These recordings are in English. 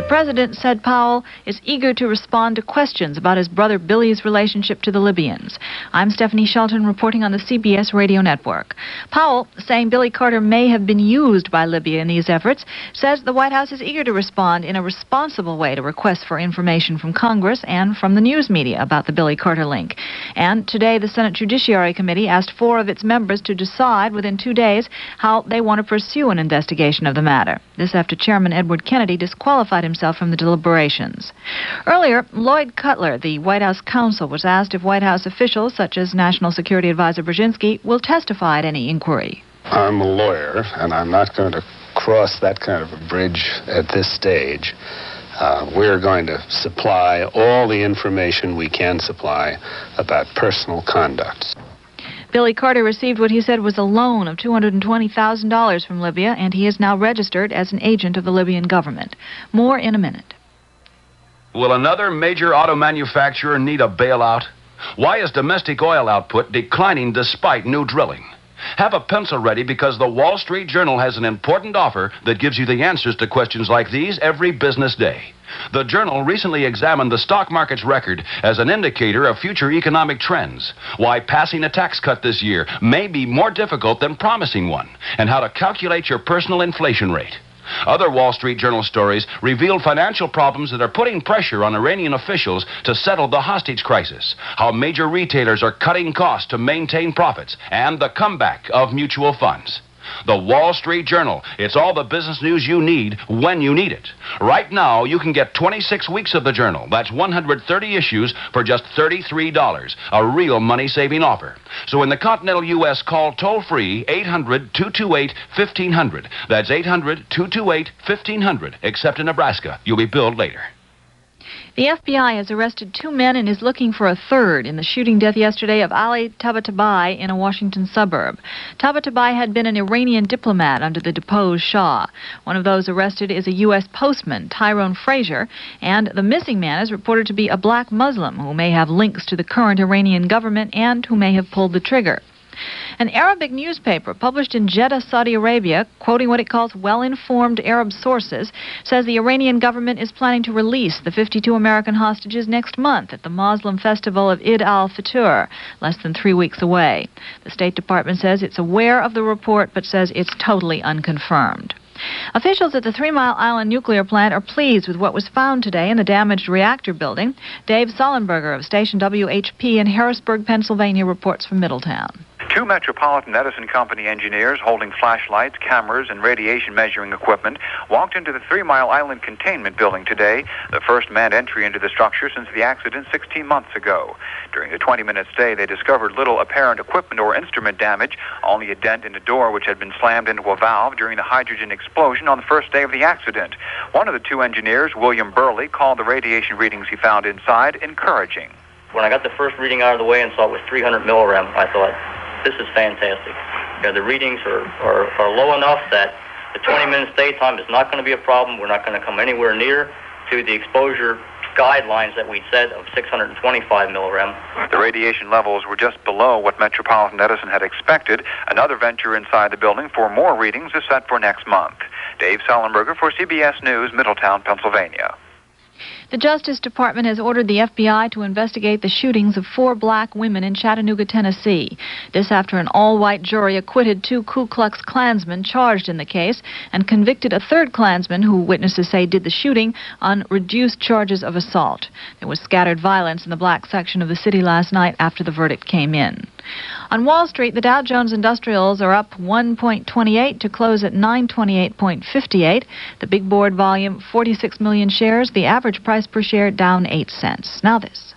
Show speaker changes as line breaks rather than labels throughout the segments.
president, said Powell, is eager to respond to questions about his brother Billy's relationship to the Libyans. I'm Stephanie Shelton reporting on the CBS Radio Network. Powell, saying Billy Carter may have been used by Libya in these efforts, says the White House is eager to respond in a responsible way to requests for information from Congress and from the news media about the Billy Carter link. And today, the Senate Judiciary Committee asked 4 of its members to decide within 2 days how they want to pursue an investigation of the matter. This after Chairman Edward Kennedy disqualified himself from the deliberations. Earlier, Lloyd Cutler, the White House counsel, was asked if White House officials, such as National Security Advisor Brzezinski, will testify at any inquiry.
I'm a lawyer, and I'm not going to cross that kind of a bridge at this stage. We're going to supply all the information we can supply about personal conduct.
Billy Carter received what he said was a loan of $220,000 from Libya, and he is now registered as an agent of the Libyan government. More in a minute.
Will another major auto manufacturer need a bailout? Why is domestic oil output declining despite new drilling? Have a pencil ready because the Wall Street Journal has an important offer that gives you the answers to questions like these every business day. The Journal recently examined the stock market's record as an indicator of future economic trends, why passing a tax cut this year may be more difficult than promising one, and how to calculate your personal inflation rate. Other Wall Street Journal stories revealed financial problems that are putting pressure on Iranian officials to settle the hostage crisis, how major retailers are cutting costs to maintain profits, and the comeback of mutual funds. The Wall Street Journal. It's all the business news you need when you need it. Right now, you can get 26 weeks of the Journal. That's 130 issues for just $33. A real money-saving offer. So in the continental U.S., call toll-free 800-228-1500. That's 800-228-1500. Except in Nebraska. You'll be billed later.
The FBI has arrested 2 men and is looking for a third in the shooting death yesterday of Ali Tabatabai in a Washington suburb. Tabatabai had been an Iranian diplomat under the deposed Shah. One of those arrested is a U.S. postman, Tyrone Frazier, and the missing man is reported to be a black Muslim who may have links to the current Iranian government and who may have pulled the trigger. An Arabic newspaper published in Jeddah, Saudi Arabia, quoting what it calls well-informed Arab sources, says the Iranian government is planning to release the 52 American hostages next month at the Muslim festival of Eid al-Fitr, less than 3 weeks away. The State Department says it's aware of the report, but says it's totally unconfirmed. Officials at the 3 Mile Island nuclear plant are pleased with what was found today in the damaged reactor building. Dave Sullenberger of station WHP in Harrisburg, Pennsylvania, reports from Middletown.
2 Metropolitan Edison Company engineers holding flashlights, cameras, and radiation measuring equipment walked into the 3 Mile Island containment building today, the first manned entry into the structure since the accident 16 months ago. During the 20-minute stay, they discovered little apparent equipment or instrument damage, only a dent in a door which had been slammed into a valve during the hydrogen explosion on the first day of the accident. One of the 2 engineers, William Burley, called the radiation readings he found inside encouraging.
When I got the first reading out of the way and saw it was 300 millirem, I thought, this is fantastic. The readings are low enough that the 20-minute stay time is not going to be a problem. We're not going to come anywhere near to the exposure guidelines that we'd set of 625 millirem.
The radiation levels were just below what Metropolitan Edison had expected. Another venture inside the building for more readings is set for next month. Dave Sullenberger for CBS News, Middletown, Pennsylvania.
The Justice Department has ordered the FBI to investigate the shootings of 4 black women in Chattanooga, Tennessee. This after an all-white jury acquitted 2 Ku Klux Klansmen charged in the case and convicted a 3rd Klansman who witnesses say did the shooting on reduced charges of assault. There was scattered violence in the black section of the city last night after the verdict came in. On Wall Street, the Dow Jones Industrials are up 1.28 to close at 928.58. The big board volume, 46 million shares. The average price per share down 8 cents. Now this.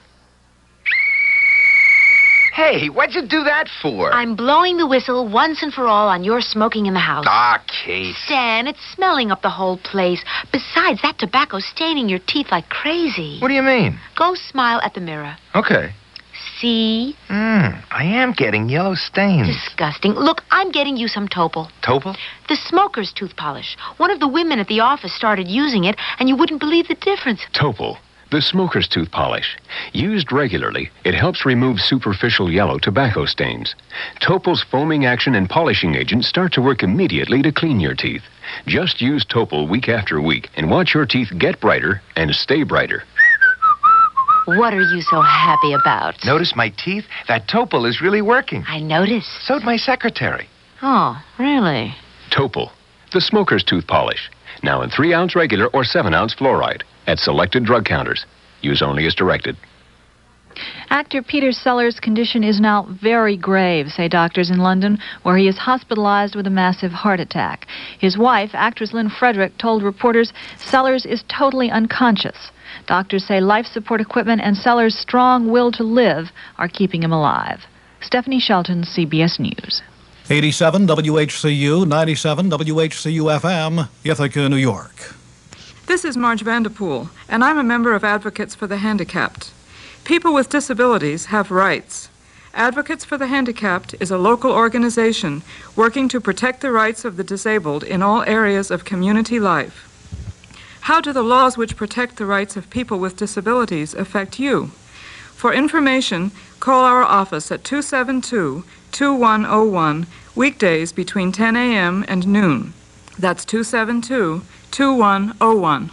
Hey, what'd you do that for?
I'm blowing the whistle once and for all on your smoking in the house.
Ah, Kate.
Stan, it's smelling up the whole place. Besides, that tobacco's staining your teeth like crazy.
What do you mean?
Go smile at the mirror.
Okay.
See?
I am getting yellow stains.
Disgusting. Look, I'm getting you some Topol.
Topol?
The smoker's tooth polish. One of the women at the office started using it, and you wouldn't believe the difference.
Topol.
the smoker's tooth polish. Used regularly, it helps remove superficial yellow tobacco stains. Topol's foaming action and polishing agent start to work immediately to clean your teeth. Just use Topol week after week and watch your teeth get brighter and stay brighter.
What are you so happy about?
Notice my teeth? That Topol is really working.
I noticed.
So'd my secretary.
Oh, really?
Topol, the smoker's tooth polish. Now in 3-ounce regular or 7-ounce fluoride at selected drug counters. Use only as directed.
Actor Peter Sellers' condition is now very grave, say doctors in London, where he is hospitalized with a massive heart attack. His wife, actress Lynn Frederick, told reporters Sellers is totally unconscious. Doctors say life support equipment and Sellers' strong will to live are keeping him alive. Stephanie Shelton, CBS News.
87 WHCU, 97 WHCU-FM, Ithaca, New York.
This is Marge Vanderpool, and I'm a member of Advocates for the Handicapped. People with disabilities have rights. Advocates for the Handicapped is a local organization working to protect the rights of the disabled in all areas of community life. How do the laws which protect the rights of people with disabilities affect you? For information, call our office at 272-2101, weekdays between 10 a.m. and noon. That's 272-2101.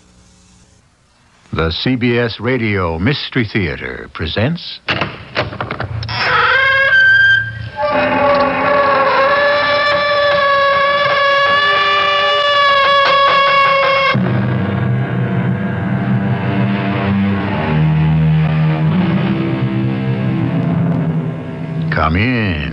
The CBS Radio Mystery Theater presents... Come in.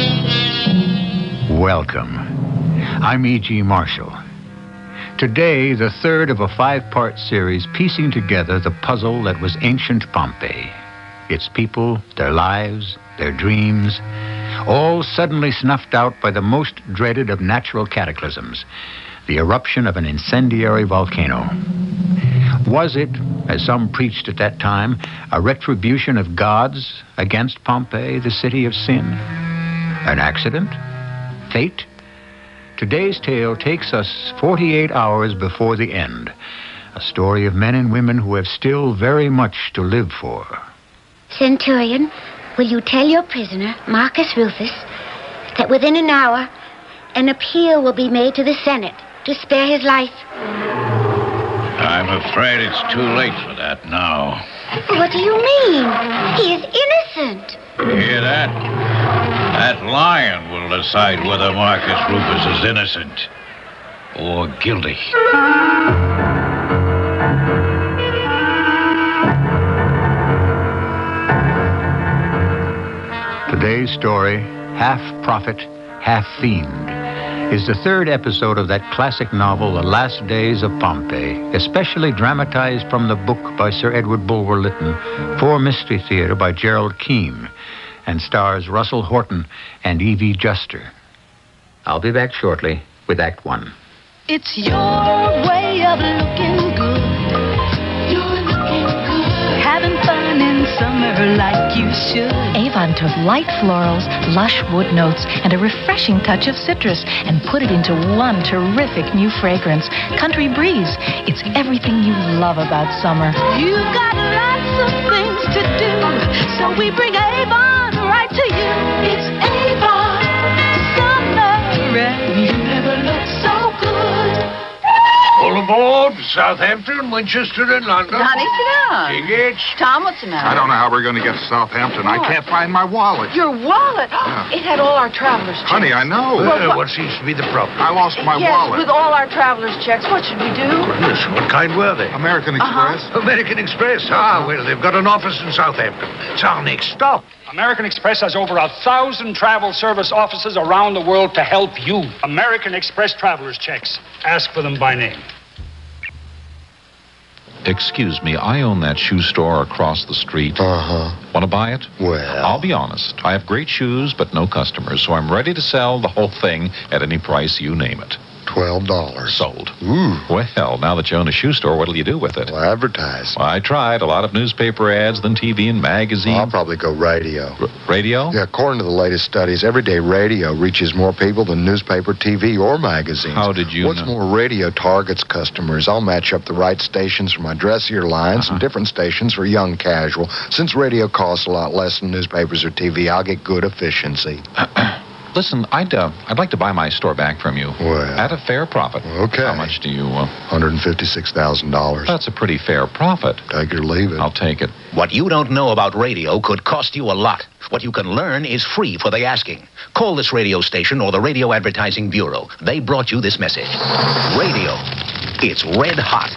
Welcome. I'm E.G. Marshall. Today, the third of a 5-part series piecing together the puzzle that was ancient Pompeii. Its people, their lives, their dreams, all suddenly snuffed out by the most dreaded of natural cataclysms, the eruption of an incendiary volcano. Was it, as some preached at that time, a retribution of gods against Pompeii, the city of sin? An accident? Fate? Today's tale takes us 48 hours before the end. A story of men and women who have still very much to live for.
Centurion, will you tell your prisoner, Marcus Rufus, that within an hour, an appeal will be made to the Senate to spare his life?
I'm afraid it's too late for that now.
What do you mean? He is innocent.
Hear that? That lion will decide whether Marcus Rufus is innocent or guilty.
Today's story, Half Prophet, Half Fiend, is the third episode of that classic novel, The Last Days of Pompeii, especially dramatized from the book by Sir Edward Bulwer-Lytton for Mystery Theater by Gerald Keane, and stars Russell Horton and Evie Juster. I'll be back shortly with Act One.
It's your way of looking good. You're looking good. Having fun in summer like you should.
Avon took light florals, lush wood notes, and a refreshing touch of citrus and put it into one terrific new fragrance, Country Breeze. It's everything you love about summer.
You've got lots of things to do, so we bring Avon right to you. It's Avon summer, and you never look so good.
All aboard, Southampton, Winchester, and London.
Honey, sit down.
Tickets.
Tom, what's the matter?
I don't know how we're going to get to Southampton. I can't find my wallet.
Your wallet? It had all our travelers' checks.
Honey, I know.
What seems to be the problem?
I lost my
yes,
wallet.
with all our travelers' checks. What should we do?
Goodness, what kind were they?
American Express.
American Express? Ah, well, they've got an office in Southampton. It's our next stop.
American Express has over 1,000 travel service offices around the world to help you. American Express travelers' checks. Ask for them by name.
Excuse me, I own that shoe store across the street. Want to buy it?
Well...
I'll be honest. I have great shoes, but no customers, so I'm ready to sell the whole thing at any price you name it.
$12.
Sold.
Ooh.
Well, now that you own a shoe store, what'll you do with it?
Well, advertise.
Well, I tried. A lot of newspaper ads, then TV and magazines.
I'll probably go radio.
Radio?
Yeah, according to the latest studies, everyday radio reaches more people than newspaper, TV, or magazines.
How did you
What's
know?
more, radio targets customers. I'll match up the right stations for my dressier lines and different stations for young casual. Since radio costs a lot less than newspapers or TV, I'll get good efficiency.
Listen, I'd like to buy my store back from you.
Well.
At a fair profit.
Okay.
How much do you...
$156,000.
That's a pretty fair profit.
Take it or leave it.
I'll take it.
What you don't know about radio could cost you a lot. What you can learn is free for the asking. Call this radio station or the Radio Advertising Bureau. They brought you this message. Radio. It's red hot.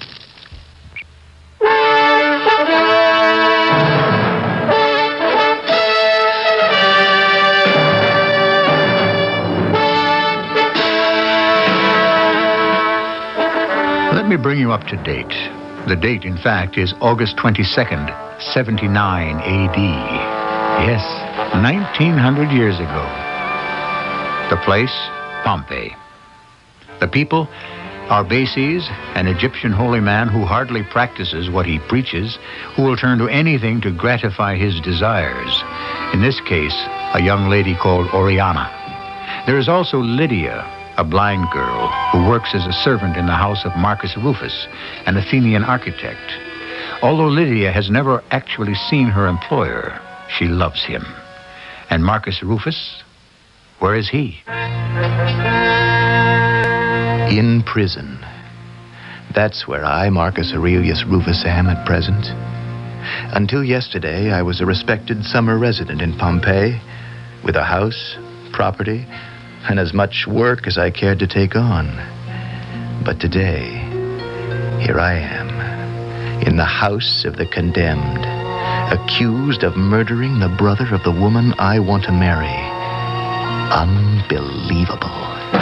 Let me bring you up to date. The date, in fact, is August 22nd, 79 AD. Yes, 1900 years ago. The place, Pompeii. The people, Arbaces, an Egyptian holy man who hardly practices what he preaches, who will turn to anything to gratify his desires. In this case, a young lady called Oriana. There is also Lydia, a blind girl who works as a servant in the house of Marcus Rufus, an Athenian architect. Although Lydia has never actually seen her employer, she loves him. And Marcus Rufus, where is he?
In prison. That's where I, Marcus Aurelius Rufus, am at present. Until yesterday, I was a respected summer resident in Pompeii, with a house, property, and as much work as I cared to take on. But today, here I am, in the house of the condemned, accused of murdering the brother of the woman I want to marry. Unbelievable.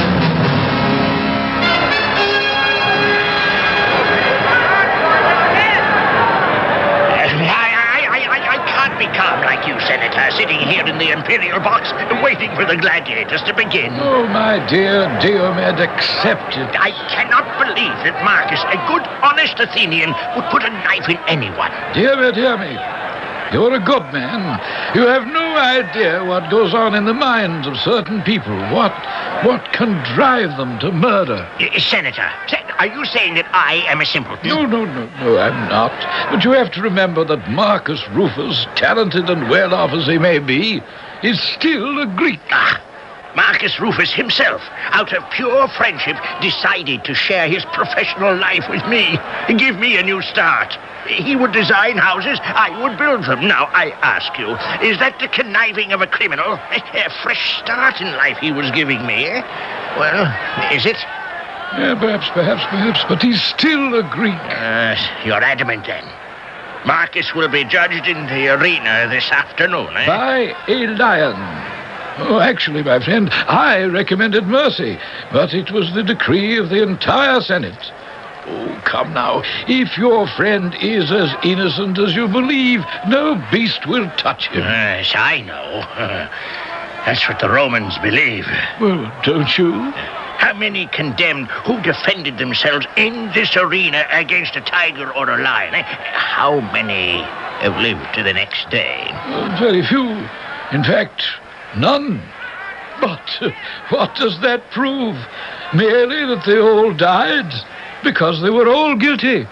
I can't be calm like you, Senator, sitting here in the Imperial box, waiting for the gladiators to begin.
Oh, my dear Diomed, accept it.
I cannot believe that Marcus, a good, honest Athenian, would put a knife in anyone.
Diomed, hear me. You're a good man. You have no idea what goes on in the minds of certain people. What can drive them to murder?
Senator, are you saying that I am a simpleton?
No, I'm not. But you have to remember that Marcus Rufus, talented and well-off as he may be, is still a Greek.
Marcus Rufus himself, out of pure friendship, decided to share his professional life with me. Give me a new start. He would design houses, I would build them. Now, I ask you, is that the conniving of a criminal? A fresh start in life he was giving me, eh? Well, is it?
Yeah, perhaps, but he's still a Greek.
You're adamant, then. Marcus will be judged in the arena this afternoon, eh?
By a lion. Oh, actually, my friend, I recommended mercy, but it was the decree of the entire Senate. Oh, come now. If your friend is as innocent as you believe, no beast will touch him.
Yes, I know. That's what the Romans believe.
Well, don't you?
How many condemned who defended themselves in this arena against a tiger or a lion? Eh? How many have lived to the next day?
Very few. In fact, none. But what does that prove? Merely that they all died because they were all guilty.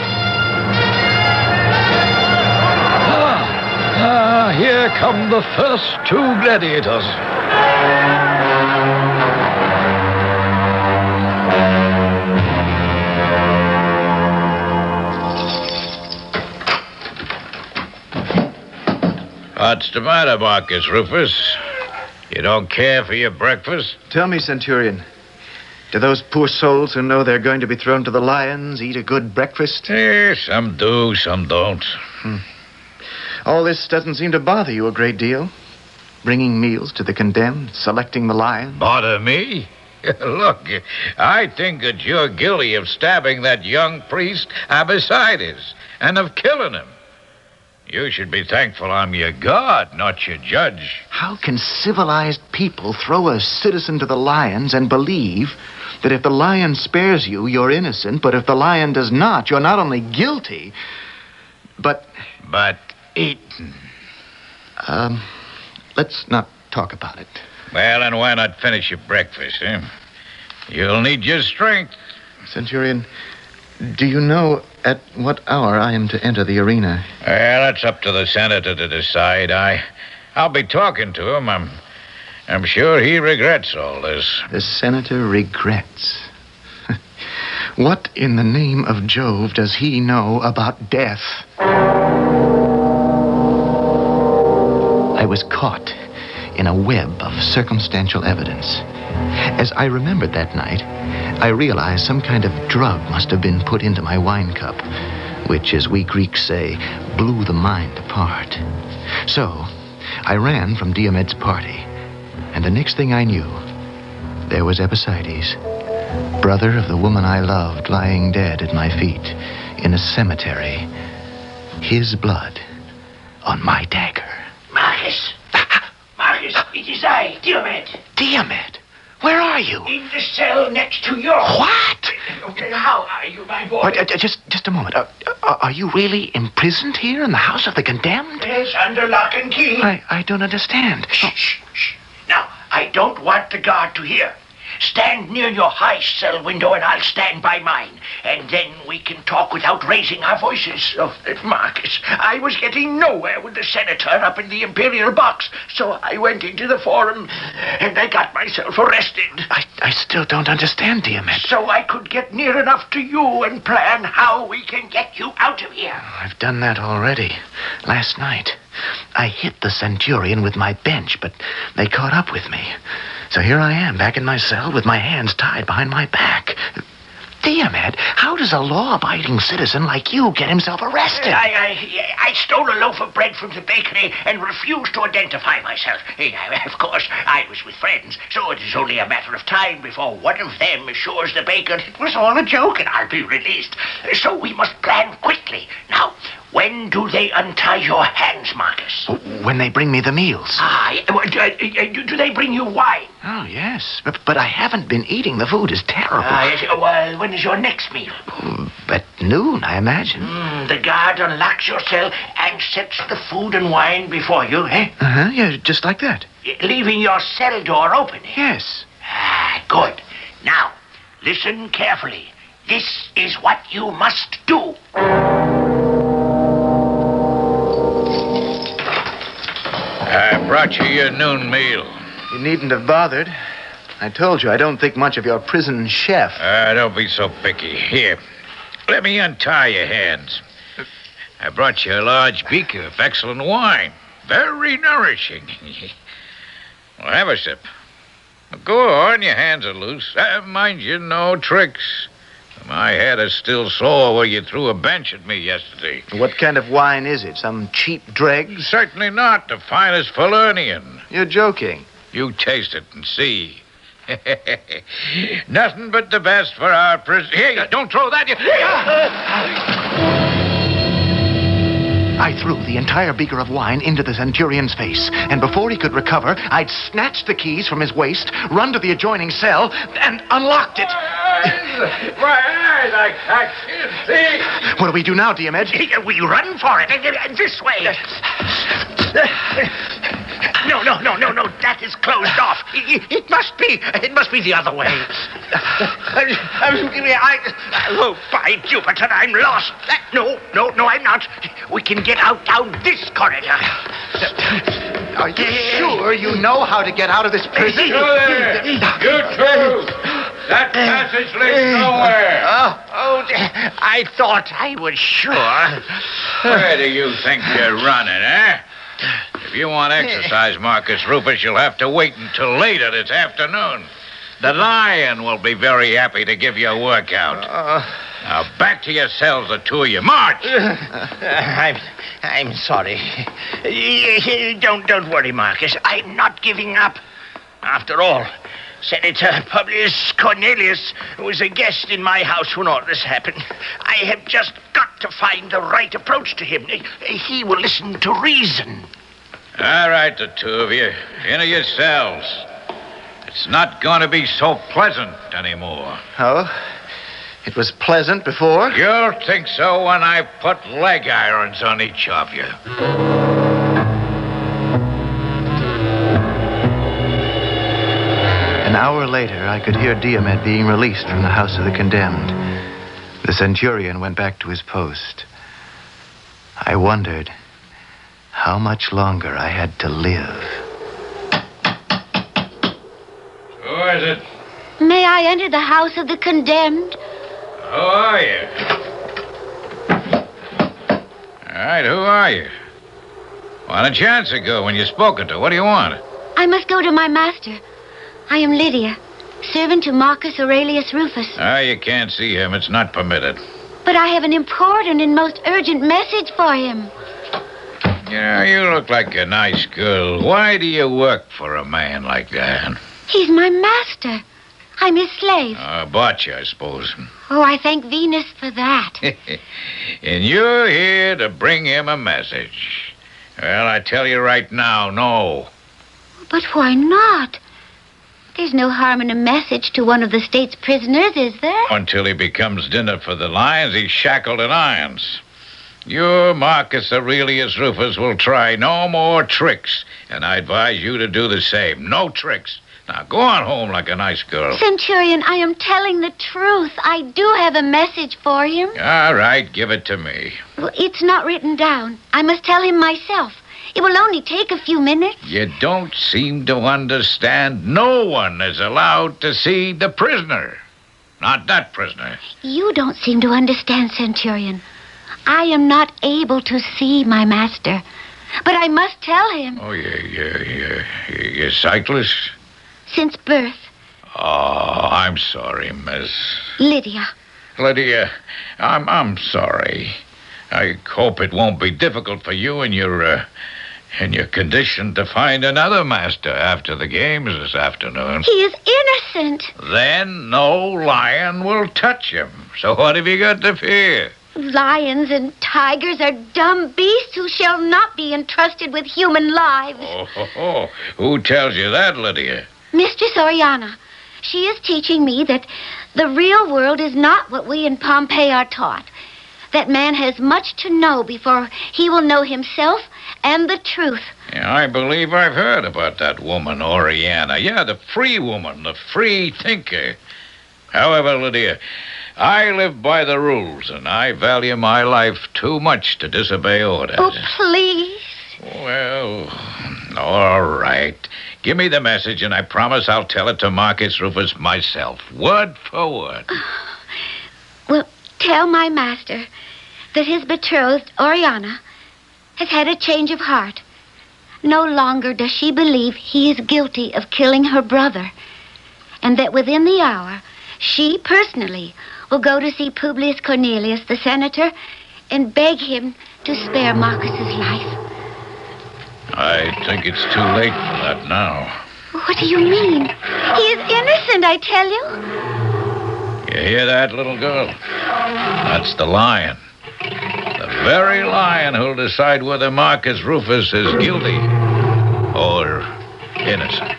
Here come the first two gladiators.
What's the matter, Marcus Rufus? You don't care for your breakfast?
Tell me, Centurion, do those poor souls who know they're going to be thrown to the lions eat a good breakfast?
Some do, some don't.
All this doesn't seem to bother you a great deal. Bringing meals to the condemned, selecting the lions.
Bother me? Look, I think that you're guilty of stabbing that young priest Abbacides and of killing him. You should be thankful I'm your guard, not your judge.
How can civilized people throw a citizen to the lions and believe that if the lion spares you, you're innocent, but if the lion does not, you're not only guilty, but...
But eaten.
Let's not talk about it.
Well, then why not finish your breakfast, eh? You'll need your strength.
Centurion, do you know at what hour I am to enter the arena?
Well, that's up to the senator to decide. I'll be talking to him. I'm sure he regrets all this.
The senator regrets. What in the name of Jove does he know about death? I was caught in a web of circumstantial evidence. As I remembered that night, I realized some kind of drug must have been put into my wine cup, which, as we Greeks say, blew the mind apart. So, I ran from Diomed's party, and the next thing I knew, there was Epicides, brother of the woman I loved, lying dead at my feet in a cemetery. His blood on my dagger.
Marcus! Marcus, it is I, Diomed.
Diomed? Where are you?
In the cell next to yours.
What?
Okay, how are you, my boy?
Just a moment. Are you really imprisoned here in the house of the condemned?
Yes, under lock and key.
I don't understand.
Shh. Now, I don't want the guard to hear. Stand near your high cell window and I'll stand by mine. And then we can talk without raising our voices. Oh, Marcus, I was getting nowhere with the senator up in the Imperial box. So I went into the forum and I got myself arrested.
I still don't understand, Diomed.
So I could get near enough to you and plan how we can get you out of here.
I've done that already. Last night, I hit the Centurion with my bench, but they caught up with me. So here I am, back in my cell with my hands tied behind my back. Diomed, how does a law-abiding citizen like you get himself arrested?
I stole a loaf of bread from the bakery and refused to identify myself. Of course, I was with friends, so it is only a matter of time before one of them assures the baker it was all a joke and I'll be released. So we must plan quickly. Now, when do they untie your hands, Marcus?
When they bring me the meals.
Do they bring you wine?
Oh, yes. But I haven't been eating. The food is terrible.
Well, when is your next meal?
At noon, I imagine.
The guard unlocks your cell and sets the food and wine before you, eh?
Yeah, just like that.
Leaving your cell door open, eh?
Yes.
Good. Now, listen carefully. This is what you must do.
I brought you your noon meal.
You needn't have bothered. I told you I don't think much of your prison chef.
Don't be so picky. Here, let me untie your hands. I brought you a large beaker of excellent wine. Very nourishing. Well, have a sip. Go on, your hands are loose. Mind you, no tricks. My head is still sore where you threw a bench at me yesterday.
What kind of wine is it? Some cheap dregs?
Certainly not. The finest Falernian.
You're joking.
You taste it and see. Nothing but the best for our prison. Here, don't throw that.
I threw the entire beaker of wine into the Centurion's face, and before he could recover, I'd snatched the keys from his waist, run to the adjoining cell, and unlocked it.
My eyes, I can't see.
What do we do now, Diomed?
We run for it. This way. No. That is closed off. It must be the other way. Oh, by Jupiter, I'm lost. No, I'm not. We can get out down this corridor.
Are you sure you know how to get out of this prison?
You too. That passage leads nowhere.
I thought I was sure.
Where do you think you're running, eh? If you want exercise, Marcus Rufus, you'll have to wait until later this afternoon. The Lion will be very happy to give you a workout. Now, back to your cells, the two of you. March!
I'm sorry. Don't worry, Marcus. I'm not giving up. After all, Senator Publius Cornelius was a guest in my house when all this happened. I have just got to find the right approach to him. He will listen to reason.
All right, the two of you. Into your cells. It's not going to be so pleasant anymore.
Oh? It was pleasant before?
You'll think so when I put leg irons on each of you.
An hour later, I could hear Diomed being released from the house of the condemned. The centurion went back to his post. I wondered how much longer I had to live.
Who is it?
May I enter the house of the condemned?
Who are you? All right, who are you? Well, a chance ago when you spoken to. What do you want?
I must go to my master. I am Lydia, servant to Marcus Aurelius Rufus.
You can't see him. It's not permitted.
But I have an important and most urgent message for him.
You look like a nice girl. Why do you work for a man like that?
He's my master. I'm his slave.
Bought you, I suppose.
Oh, I thank Venus for that.
And you're here to bring him a message. Well, I tell you right now, no.
But why not? There's no harm in a message to one of the state's prisoners, is there?
Until he becomes dinner for the lions, he's shackled in irons. Your Marcus Aurelius Rufus will try no more tricks, and I advise you to do the same. No tricks. Now, go on home like a nice girl.
Centurion, I am telling the truth. I do have a message for him.
All right, give it to me.
Well, it's not written down. I must tell him myself. It will only take a few minutes.
You don't seem to understand. No one is allowed to see the prisoner. Not that prisoner.
You don't seem to understand, Centurion. I am not able to see my master, but I must tell him.
Oh, you're sightless?
Since birth.
Oh, I'm sorry, Miss...
Lydia.
Lydia, I'm sorry. I hope it won't be difficult for you in your condition to find another master after the games this afternoon.
He is innocent.
Then no lion will touch him. So what have you got to fear?
Lions and tigers are dumb beasts who shall not be entrusted with human lives.
Oh. Who tells you that, Lydia?
Mistress Oriana. She is teaching me that the real world is not what we in Pompeii are taught. That man has much to know before he will know himself and the truth.
Yeah, I believe I've heard about that woman, Oriana. Yeah, the free woman, the free thinker. However, Lydia, I live by the rules, and I value my life too much to disobey orders.
Oh, please.
Well, all right. Give me the message, and I promise I'll tell it to Marcus Rufus myself, word for word.
Well, tell my master that his betrothed, Oriana, has had a change of heart. No longer does she believe he is guilty of killing her brother, and that within the hour, she personally will go to see Publius Cornelius, the senator, and beg him to spare Marcus's life.
I think it's too late for that now.
What do you mean? He is innocent, I tell you.
You hear that, little girl? That's the lion. The very lion who'll decide whether Marcus Rufus is guilty or innocent.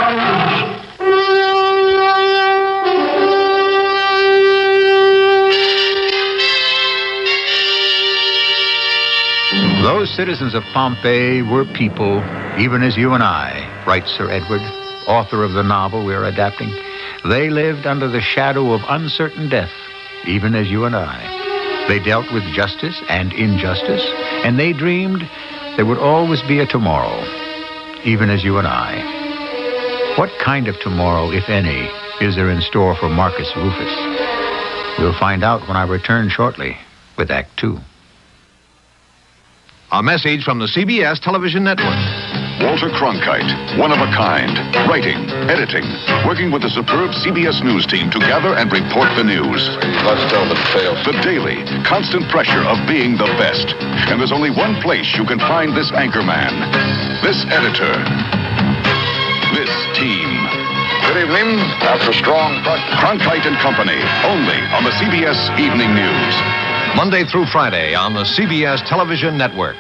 Those citizens of Pompeii were people, even as you and I, writes Sir Edward, author of the novel we're adapting. They lived under the shadow of uncertain death, even as you and I. They dealt with justice and injustice, and they dreamed there would always be a tomorrow, even as you and I. What kind of tomorrow, if any, is there in store for Marcus Rufus? We'll find out when I return shortly with Act Two.
A message from the CBS television network.
Walter Cronkite, one of a kind, writing, editing, working with the superb CBS News team to gather and report the news.
Let's tell the tale.
The daily, constant pressure of being the best. And there's only one place you can find this anchorman, this editor, this team. Good evening. After strong Cronkite and Company, only on the CBS Evening News.
Monday through Friday on the CBS Television Network.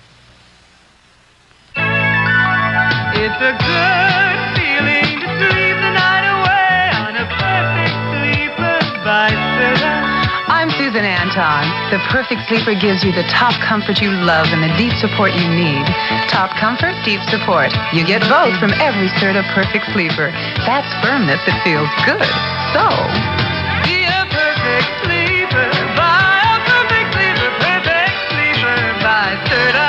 It's a good feeling to sleep the night away on a perfect sleeper by Serta.
I'm Susan Anton. The Perfect Sleeper gives you the top comfort you love and the deep support you need. Top comfort, deep support. You get both from every Serta Perfect Sleeper. That's firmness that feels good. So,
Be a perfect sleeper by a perfect sleeper by Serta.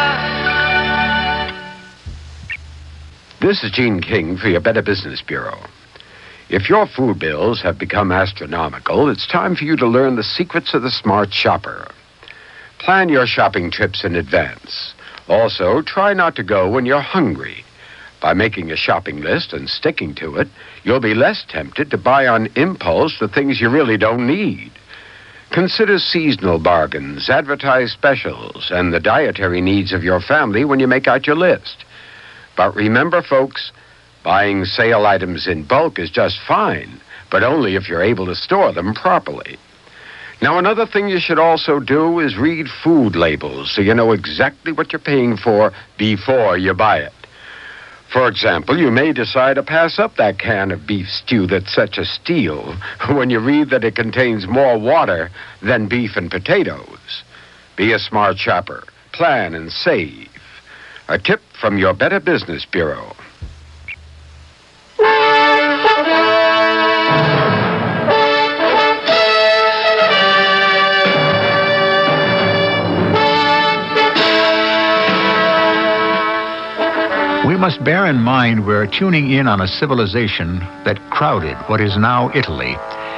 This is Gene King for your Better Business Bureau. If your food bills have become astronomical, it's time for you to learn the secrets of the smart shopper. Plan your shopping trips in advance. Also, try not to go when you're hungry. By making a shopping list and sticking to it, you'll be less tempted to buy on impulse the things you really don't need. Consider seasonal bargains, advertised specials, and the dietary needs of your family when you make out your list. But remember, folks, buying sale items in bulk is just fine, but only if you're able to store them properly. Now, another thing you should also do is read food labels so you know exactly what you're paying for before you buy it. For example, you may decide to pass up that can of beef stew that's such a steal when you read that it contains more water than beef and potatoes. Be a smart shopper. Plan and save. A tip from your Better Business Bureau.
We must bear in mind we're tuning in on a civilization that crowded what is now Italy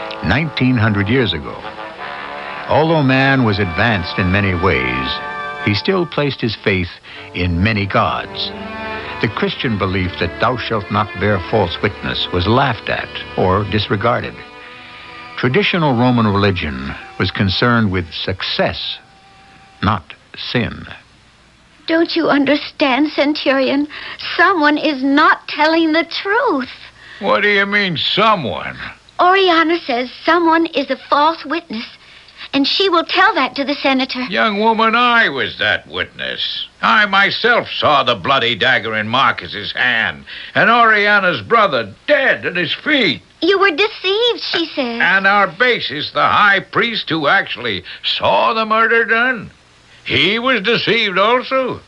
1,900 years ago. Although man was advanced in many ways, he still placed his faith in many gods. The Christian belief that thou shalt not bear false witness was laughed at or disregarded. Traditional Roman religion was concerned with success, not sin.
Don't you understand, Centurion? Someone is not telling the truth.
What do you mean, someone?
Oriana says someone is a false witness, and she will tell that to the senator.
Young woman, I was that witness. I myself saw the bloody dagger in Marcus's hand, and Oriana's brother dead at his feet.
You were deceived, she says.
And Arbaces, the high priest who actually saw the murder done, he was deceived also.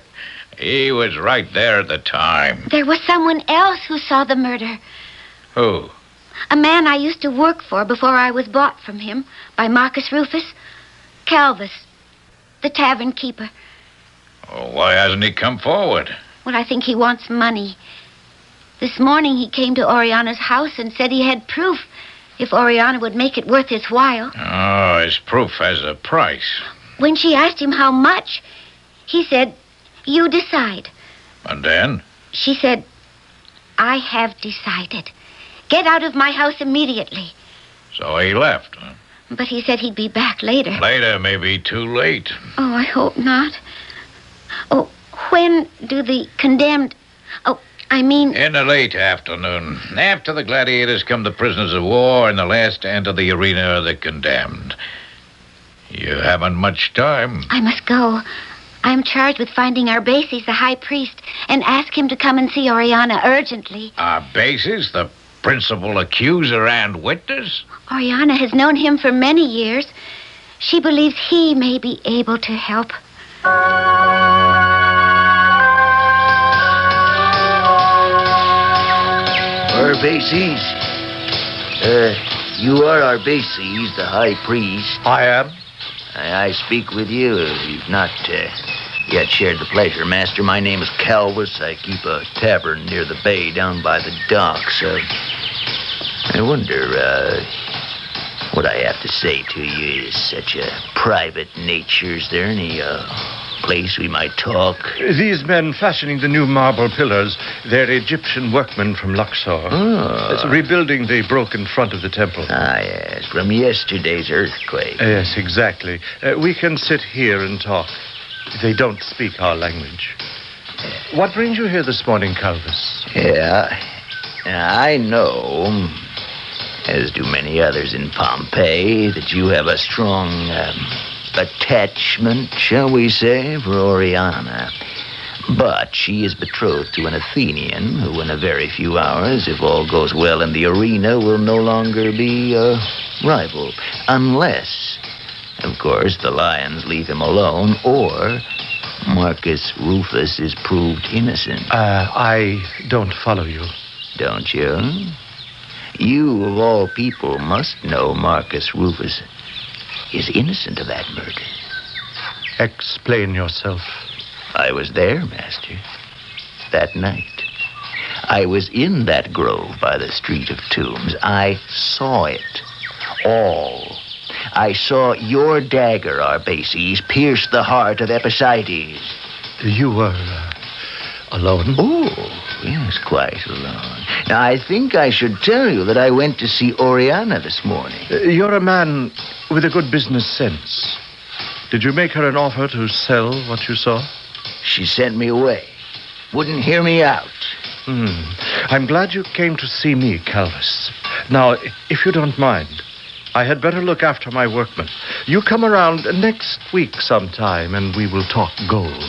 He was right there at the time.
There was someone else who saw the murder.
Who?
A man I used to work for before I was bought from him by Marcus Rufus. Calvus, the tavern keeper.
Oh, why hasn't he come forward?
Well, I think he wants money. This morning he came to Oriana's house and said he had proof if Oriana would make it worth his while.
Oh, his proof has a price.
When she asked him how much, he said, "You decide."
And then?
She said, "I have decided. Get out of my house immediately."
So he left, huh?
But he said he'd be back later.
Later may be too late.
Oh, I hope not. Oh, when do the condemned... Oh, I mean...
In the late afternoon. After the gladiators come the prisoners of war, and the last to enter the arena are the condemned. You haven't much time.
I must go. I'm charged with finding Arbaces, the high priest, and ask him to come and see Oriana urgently.
Arbaces, the principal accuser and witness?
Oriana has known him for many years. She believes he may be able to help.
Arbaces? You are Arbaces, the high priest.
I am.
I speak with you. You've not yet shared the pleasure, Master. My name is Calvus. I keep a tavern near the bay down by the docks. I wonder what I have to say to you is such a private nature. Is there any place we might talk?
These men fashioning the new marble pillars, they're Egyptian workmen from Luxor.
Oh.
It's rebuilding the broken front of the temple.
Ah, yes, from yesterday's earthquake.
Yes, exactly. We can sit here and talk. They don't speak our language. What brings you here this morning, Calvus?
Yeah. I know, as do many others in Pompeii, that you have a strong attachment, shall we say, for Oriana. But she is betrothed to an Athenian who, in a very few hours, if all goes well in the arena, will no longer be a rival. Unless, of course, the lions leave him alone, or Marcus Rufus is proved innocent.
I don't follow you.
Don't you? You, of all people, must know Marcus Rufus is innocent of that murder.
Explain yourself.
I was there, Master, that night. I was in that grove by the Street of Tombs. I saw it all. I saw your dagger, Arbaces, pierce the heart of Epicydes.
You were alone?
Oh, yes, quite alone. Now, I think I should tell you that I went to see Oriana this morning.
You're a man with a good business sense. Did you make her an offer to sell what you saw?
She sent me away. Wouldn't hear me out.
I'm glad you came to see me, Calvus. Now, if you don't mind, I had better look after my workmen. You come around next week sometime, and we will talk gold.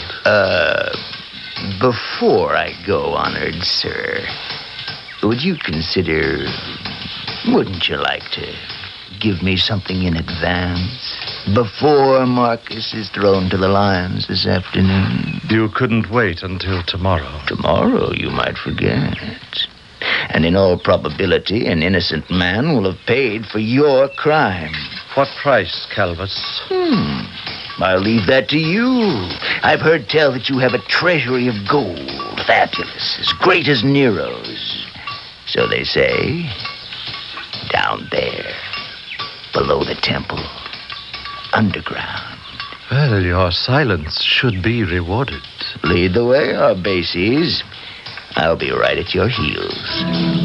Before I go, honored sir, would you consider... Wouldn't you like to give me something in advance before Marcus is thrown to the lions this afternoon?
You couldn't wait until tomorrow.
Tomorrow, you might forget. And in all probability, an innocent man will have paid for your crime.
What price, Calvus?
I'll leave that to you. I've heard tell that you have a treasury of gold, fabulous, as great as Nero's. So they say, down there, below the temple, underground.
Well, your silence should be rewarded.
Lead the way, Arbaces. I'll be right at your heels.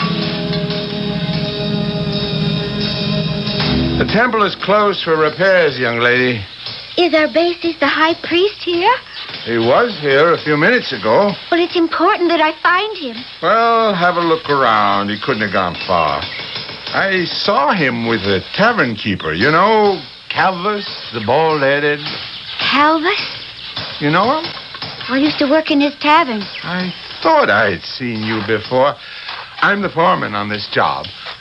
The temple is closed for repairs, young lady.
Is Arbaces the high priest here?
He was here a few minutes ago.
Well, it's important that I find him.
Well, have a look around. He couldn't have gone far. I saw him with the tavern keeper. You know, Calvus, the bald-headed.
Calvus?
You know him?
I used to work in his tavern.
I thought I'd seen you before. I'm the foreman on this job.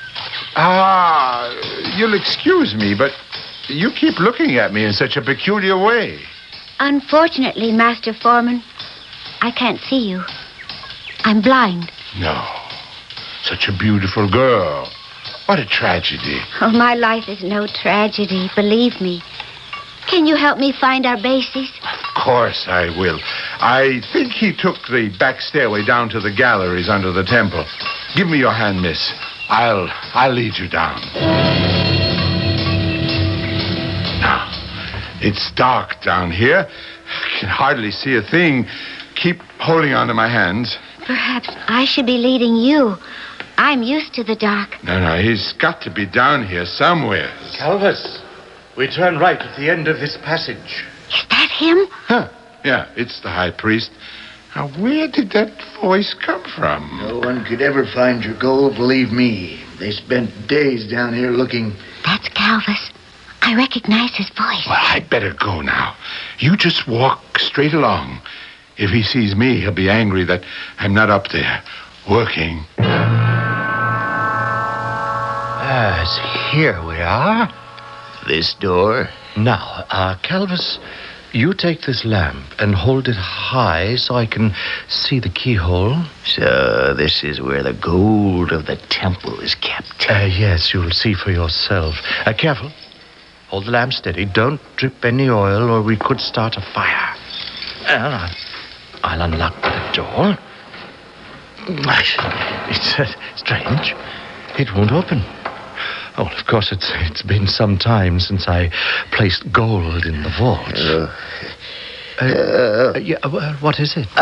You'll excuse me, but you keep looking at me in such a peculiar way.
Unfortunately, Master Foreman, I can't see you. I'm blind.
No. Such a beautiful girl. What a tragedy.
Oh, my life is no tragedy, believe me. Can you help me find Arbaces?
Of course I will. I think he took the back stairway down to the galleries under the temple. Give me your hand, miss. I'll lead you down. Now, it's dark down here. I can hardly see a thing. Keep holding on to my hands.
Perhaps I should be leading you. I'm used to the dark.
No, he's got to be down here somewhere.
Calvus, we turn right at the end of this passage.
Is that him?
Huh. Yeah, it's the high priest. Now, where did that voice come from?
No one could ever find your gold, believe me. They spent days down here looking.
That's Calvus. I recognize his voice.
Well, I'd better go now. You just walk straight along. If he sees me, he'll be angry that I'm not up there working.
Here we are.
This door?
Now, Calvus, you take this lamp and hold it high so I can see the keyhole.
So this is where the gold of the temple is kept.
Yes, you'll see for yourself. Careful. Hold the lamp steady. Don't drip any oil or we could start a fire. I'll unlock the door. It's strange. It won't open. Oh, of course, it's been some time since I placed gold in the vault. What is it?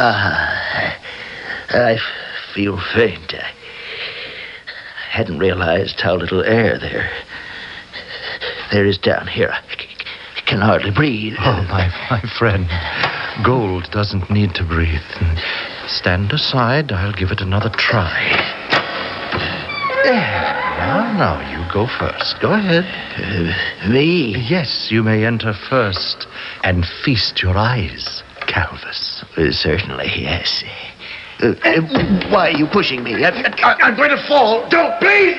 I feel faint. I hadn't realized how little air there is down here. I can hardly breathe.
Oh, my friend, gold doesn't need to breathe. Stand aside. I'll give it another try.
Now, you go first. Go ahead.
Me?
Yes, you may enter first and feast your eyes, Calvus.
Certainly, yes. Why are you pushing me? I'm going to fall. Don't, please!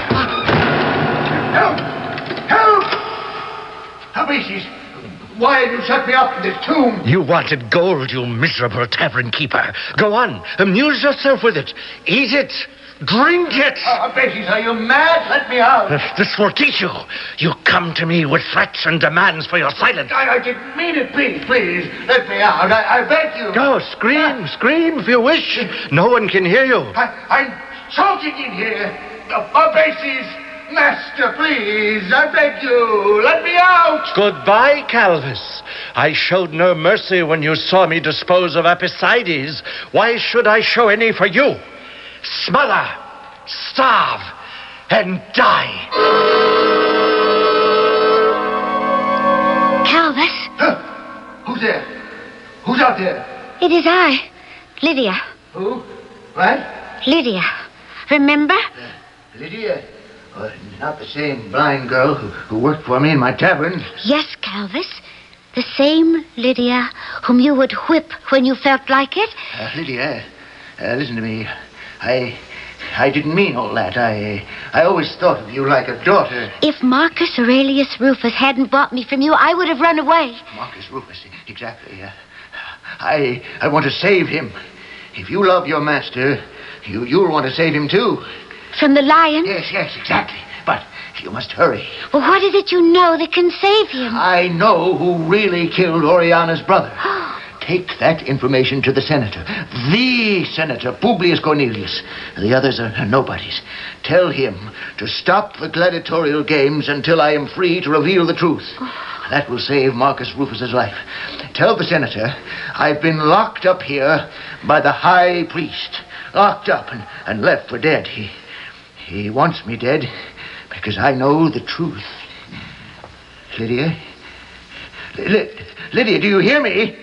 Help! Help! Amicis, why have you shut me up in this tomb?
You wanted gold, you miserable tavern keeper. Go on, amuse yourself with it. Eat it. Drink it.
Amicis, are you mad? Let me out.
This will teach you. You come to me with threats and demands for your silence.
I didn't mean it. Please, let me out. I beg you.
Go, scream if you wish. No one can hear you.
I'm choking in here. Amicis, master, please, I beg you, let me out.
Goodbye, Calvus. I showed no mercy when you saw me dispose of Apicides. Why should I show any for you? Smother, starve, and die.
Calvus?
Who's there? Who's out there?
It is I, Lydia.
Who? What?
Lydia. Remember?
Lydia? Not the same blind girl who worked for me in my tavern.
Yes, Calvus. The same Lydia whom you would whip when you felt like it.
Lydia, listen to me. I didn't mean all that. I always thought of you like a daughter.
If Marcus Aurelius Rufus hadn't bought me from you, I would have run away.
Marcus Rufus, exactly. I want to save him. If you love your master, you'll want to save him too.
From the lion?
Yes, exactly. But you must hurry.
Well, what is it you know that can save him?
I know who really killed Oriana's brother. Take that information to the senator. The senator, Publius Cornelius. The others are nobodies. Tell him to stop the gladiatorial games until I am free to reveal the truth. That will save Marcus Rufus's life. Tell the senator I've been locked up here by the high priest. Locked up and left for dead. He wants me dead because I know the truth. Lydia? Lydia, do you hear me?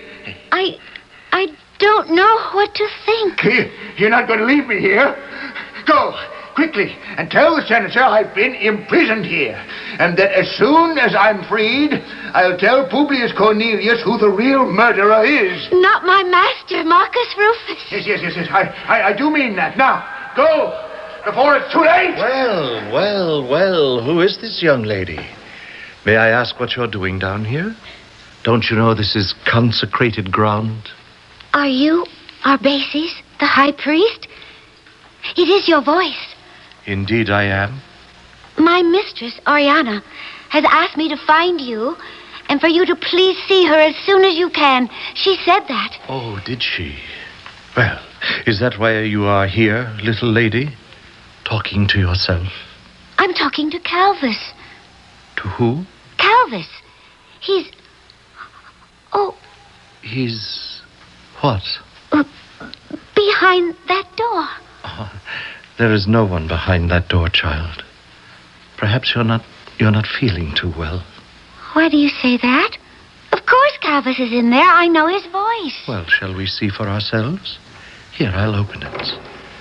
I don't know what to think.
You're not going to leave me here. Go, quickly, and tell the senator I've been imprisoned here, and that as soon as I'm freed, I'll tell Publius Cornelius who the real murderer is.
Not my master, Marcus Rufus.
Yes. I do mean that. Now, go, before it's too late.
Well, who is this young lady? May I ask what you're doing down here? Don't you know this is consecrated ground?
Are you Arbaces, the high priest? It is your voice.
Indeed I am.
My mistress, Oriana, has asked me to find you and for you to please see her as soon as you can. She said that.
Oh, did she? Well, is that why you are here, little lady? Talking to yourself?
I'm talking to Calvus.
To who?
Calvus. He's... Oh.
He's... what?
Behind that door.
There is no one behind that door, child. Perhaps you're not feeling too well.
Why do you say that? Of course Calvus is in there. I know his voice.
Well, shall we see for ourselves? Here, I'll open it.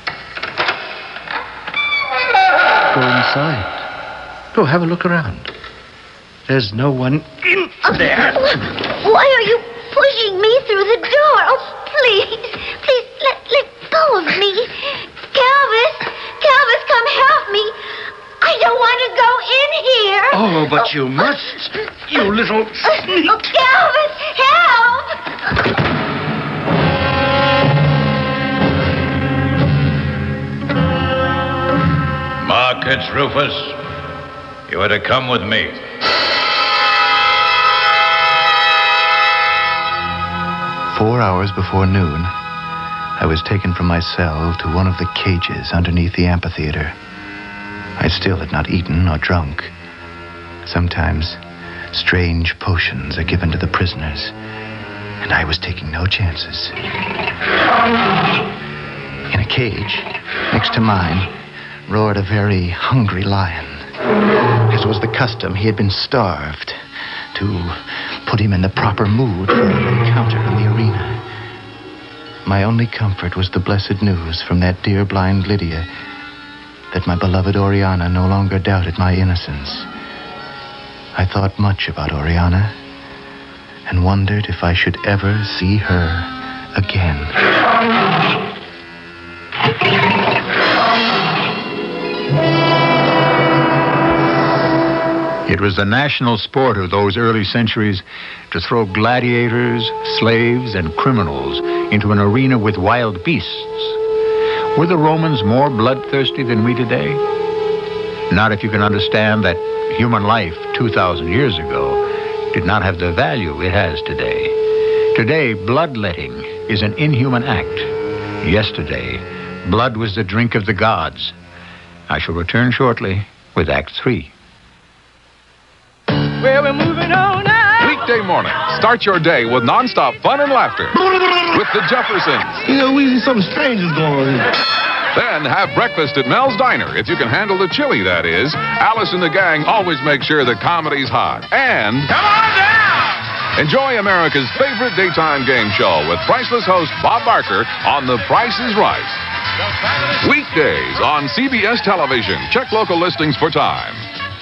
Go inside. Go have a look around. There's no one in there.
Why are you pushing me through the door? Oh, please, let go of me. Calvus, come help me. I don't want to go in here.
Oh, but you must, you little sneak.
Calvus, help!
Marcus Rufus, you are to come with me.
4 hours before noon, I was taken from my cell to one of the cages underneath the amphitheater. I still had not eaten or drunk. Sometimes strange potions are given to the prisoners, and I was taking no chances. In a cage next to mine roared a very hungry lion. As was the custom, he had been starved to put him in the proper mood for an encounter in the arena. My only comfort was the blessed news from that dear blind Lydia that my beloved Oriana no longer doubted my innocence. I thought much about Oriana and wondered if I should ever see her again.
It was the national sport of those early centuries to throw gladiators, slaves, and criminals into an arena with wild beasts. Were the Romans more bloodthirsty than we today? Not if you can understand that human life 2,000 years ago did not have the value it has today. Today, bloodletting is an inhuman act. Yesterday, blood was the drink of the gods. I shall return shortly with Act 3.
Well, we're moving on now.
Weekday morning, start your day with nonstop fun and laughter with the Jeffersons.
You know, we see some strangers going on.
Then have breakfast at Mel's Diner. If you can handle the chili, that is. Alice and the gang always make sure the comedy's hot. And come on down! Enjoy America's favorite daytime game show with priceless host Bob Barker on The Price is Right. Weekdays on CBS Television. Check local listings for time.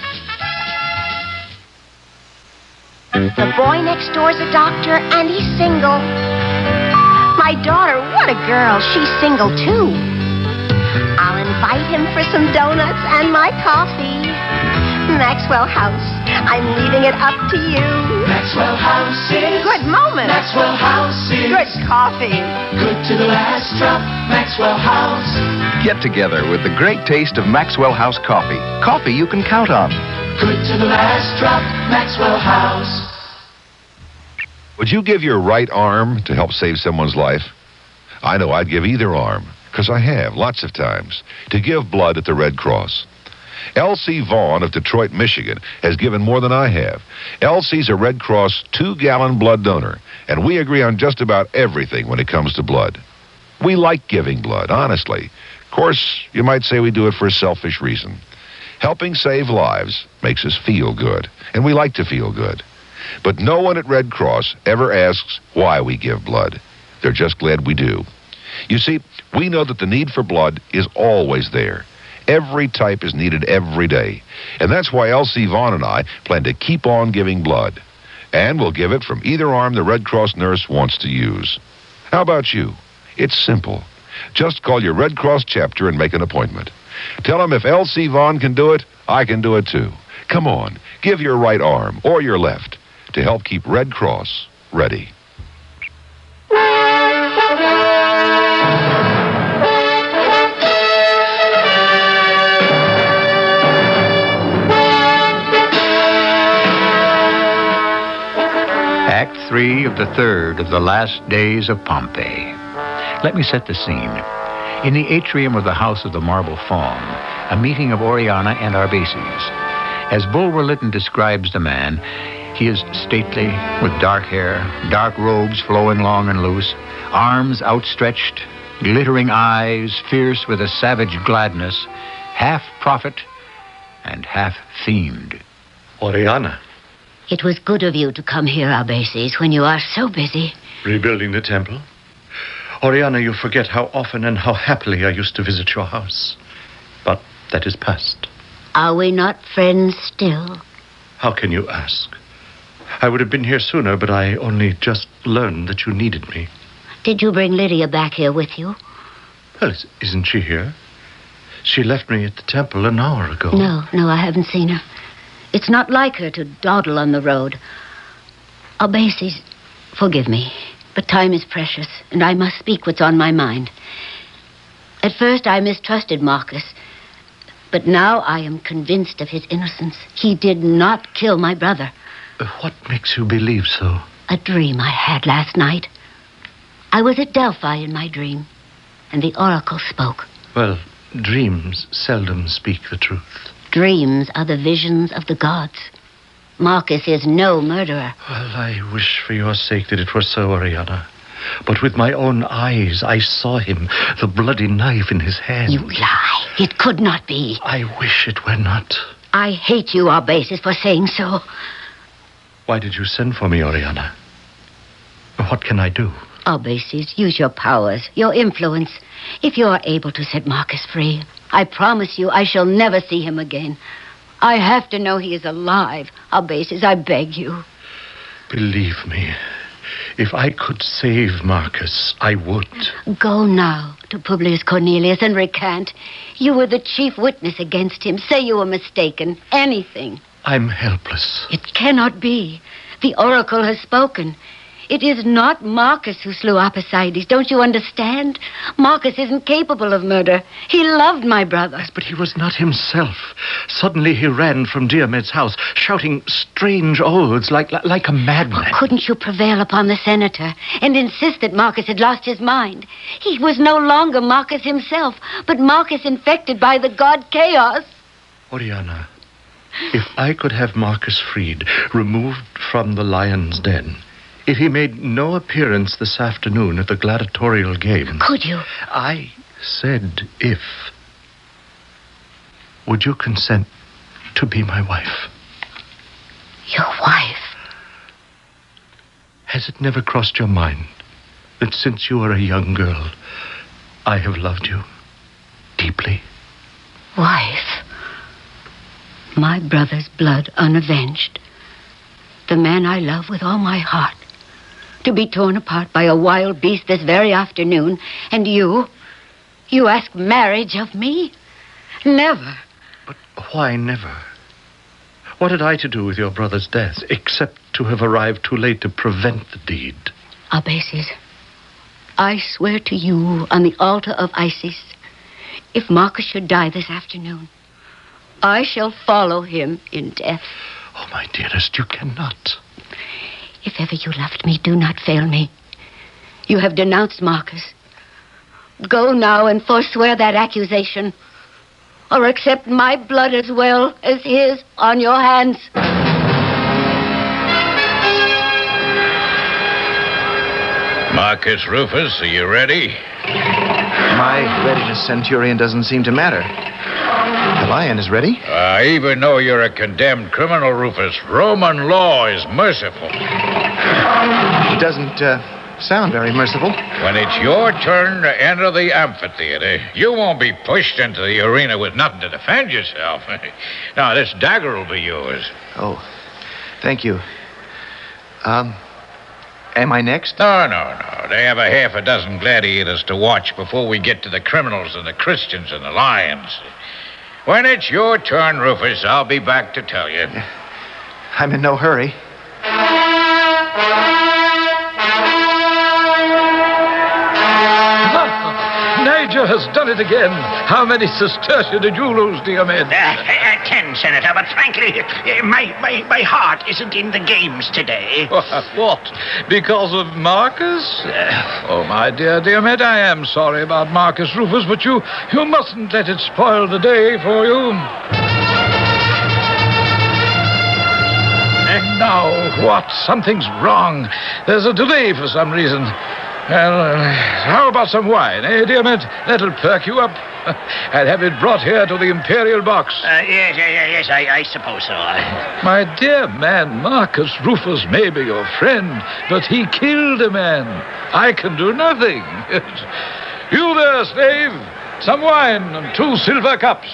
The boy next door's a doctor, and he's single. My daughter, what a girl. She's single, too. I'll invite him for some donuts and my coffee. Maxwell House, I'm leaving it up to you.
Maxwell House is
good moment.
Maxwell House is
good coffee.
Good to the last drop. Maxwell House.
Get together with the great taste of Maxwell House coffee. Coffee you can count on.
Good to the last drop. Maxwell House.
Would you give your right arm to help save someone's life? I know I'd give either arm, because I have, lots of times, to give blood at the Red Cross. Elsie Vaughn of Detroit, Michigan, has given more than I have. Elsie's a Red Cross 2-gallon blood donor, and we agree on just about everything when it comes to blood. We like giving blood, honestly. Of course, you might say we do it for a selfish reason. Helping save lives makes us feel good, and we like to feel good. But no one at Red Cross ever asks why we give blood. They're just glad we do. You see, we know that the need for blood is always there. Every type is needed every day. And that's why Elsie Vaughn and I plan to keep on giving blood. And we'll give it from either arm the Red Cross nurse wants to use. How about you? It's simple. Just call your Red Cross chapter and make an appointment. Tell them if Elsie Vaughn can do it, I can do it too. Come on, give your right arm or your left to help keep Red Cross ready.
Act 3 of the third of the last days of Pompeii. Let me set the scene. In the atrium of the House of the Marble Faun, a meeting of Oriana and Arbaces. As Bulwer Lytton describes the man, he is stately, with dark hair, dark robes flowing long and loose, arms outstretched, glittering eyes, fierce with a savage gladness, half prophet and half fiend.
Oriana.
It was good of you to come here, Arbaces, when you are so busy.
Rebuilding the temple? Oriana, you forget how often and how happily I used to visit your house. But that is past.
Are we not friends still?
How can you ask? I would have been here sooner, but I only just learned that you needed me.
Did you bring Lydia back here with you?
Well, isn't she here? She left me at the temple an hour ago.
No, I haven't seen her. It's not like her to dawdle on the road. Arbaces, forgive me, but time is precious, and I must speak what's on my mind. At first, I mistrusted Marcus, but now I am convinced of his innocence. He did not kill my brother.
What makes you believe so?
A dream I had last night. I was at Delphi in my dream, and the oracle spoke.
Well, dreams seldom speak the truth.
Dreams are the visions of the gods. Marcus is no murderer.
Well, I wish for your sake that it were so, Oriana. But with my own eyes, I saw him, the bloody knife in his hand.
You lie. It could not be.
I wish it were not.
I hate you, Arbaces, for saying so.
Why did you send for me, Oriana? What can I do?
Arbaces, use your powers, your influence. If you are able to set Marcus free,
I promise you I shall never see him again. I have to know he is alive. Albaces, I beg you.
Believe me, if I could save Marcus, I would.
Go now to Publius Cornelius and recant. You were the chief witness against him. Say you were mistaken. Anything.
I'm helpless.
It cannot be. The oracle has spoken. It is not Marcus who slew Apicides. Don't you understand? Marcus isn't capable of murder. He loved my brother.
Yes, but he was not himself. Suddenly he ran from Diomed's house, shouting strange oaths like a madman.
Couldn't you prevail upon the senator and insist that Marcus had lost his mind? He was no longer Marcus himself, but Marcus infected by the god Chaos.
Oriana, if I could have Marcus freed, removed from the lion's den, if he made no appearance this afternoon at the gladiatorial games...
Could you?
I said if. Would you consent to be my wife?
Your wife?
Has it never crossed your mind that since you were a young girl, I have loved you deeply?
Wife? My brother's blood unavenged. The man I love with all my heart. To be torn apart by a wild beast this very afternoon. And you ask marriage of me? Never.
But why never? What had I to do with your brother's death, except to have arrived too late to prevent the deed?
Albaces, I swear to you on the altar of Isis, if Marcus should die this afternoon, I shall follow him in death.
Oh, my dearest, you cannot.
If ever you loved me, do not fail me. You have denounced Marcus. Go now and forswear that accusation, or accept my blood as well as his on your hands.
Marcus Rufus, are you ready?
My readiness, Centurion, doesn't seem to matter. The lion is ready.
Even though you're a condemned criminal, Rufus, Roman law is merciful.
It doesn't sound very merciful.
When it's your turn to enter the amphitheater, you won't be pushed into the arena with nothing to defend yourself. Now, this dagger will be yours.
Oh, thank you. Am I next?
No. They have a half a dozen gladiators to watch before we get to the criminals and the Christians and the lions. When it's your turn, Rufus, I'll be back to tell you.
I'm in no hurry.
Niger has done it again. How many sestertia did you lose, Diomed?
10, Senator, but frankly, my heart isn't in the games today.
What? Because of Marcus? Oh, my dear Diomed, I am sorry about Marcus Rufus, but you mustn't let it spoil the day for you. And now, what? Something's wrong. There's a delay for some reason. Well, how about some wine, eh, Diomed? That'll perk you up. I'll have it brought here to the imperial box.
Yes, I suppose so.
My dear man, Marcus Rufus may be your friend, but he killed a man. I can do nothing. You there, slave. Some wine and 2 silver cups.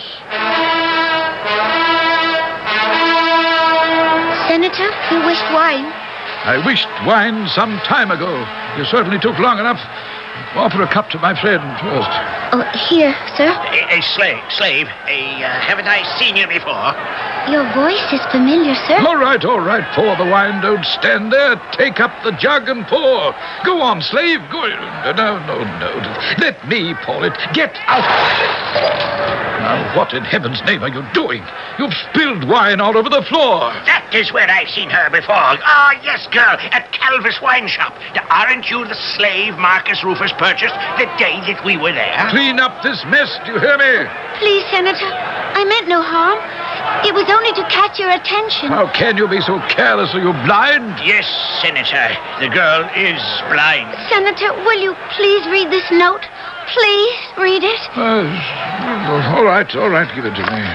Senator, you wished wine?
I wished wine some time ago. You certainly took long enough. Offer a cup to my friend first.
Oh, here, sir.
Slave, haven't I seen you before?
Your voice is familiar, sir.
All right. Pour the wine. Don't stand there. Take up the jug and pour. Go on, slave. Go. No. Let me pour it. Get out. Now, what in heaven's name are you doing? You've spilled wine all over the floor.
That is where I've seen her before. Ah, yes, girl, at Calvis Wine Shop. Aren't you the slave Marcus Rufus purchased the day that we were there?
Clean up this mess, do you hear me?
Please, Senator, I meant no harm. It was only to catch your attention.
How can you be so careless? Are you blind?
Yes, Senator, the girl is blind.
Senator, will you please read this note? Please read it.
All right, give it to me.